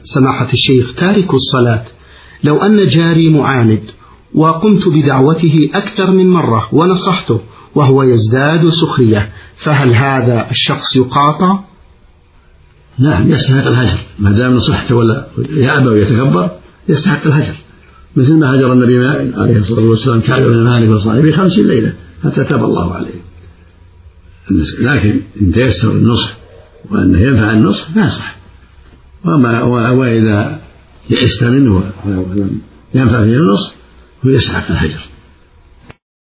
سماحة الشيخ، تارك الصلاة لو أن جاري معاند وقمت بدعوته أكثر من مرة ونصحته وهو يزداد سخرية، فهل هذا الشخص يقاطع؟ نعم، يستحق الهجر ما دام نصحته ولا يأبى ويتكبر، يستحق الهجر، مثل ما هجر النبي عليه الصلاة والسلام كعب بن مالك وصاحبه 50 ليلة حتى تاب الله عليه. لكن إن تيسر النصح وأنه ينفع النصح فيصح، وإذا يئست منه ولم ينفع فيه النصح فيستحق الهجر.